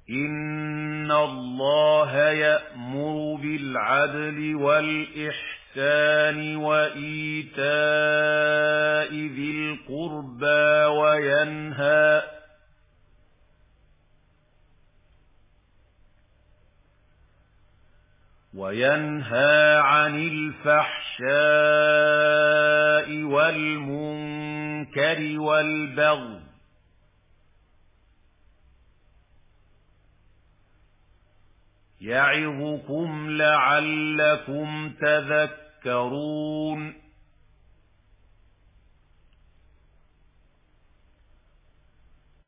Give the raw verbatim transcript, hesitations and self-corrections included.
إِنَّ اللَّهَ يَأْمُرُ بِالْعَدْلِ وَالْإِحْسَانِ وَإِيتَاءِ ذِي الْقُرْبَى وَيَنْهَى وَيَنْهَى عَنِ الْفَحْشَاءِ وَالْمُنكَرِ وَالْبَغْيِ يَعِظُكُمْ لَعَلَّكُمْ تَذَكَّرُونَ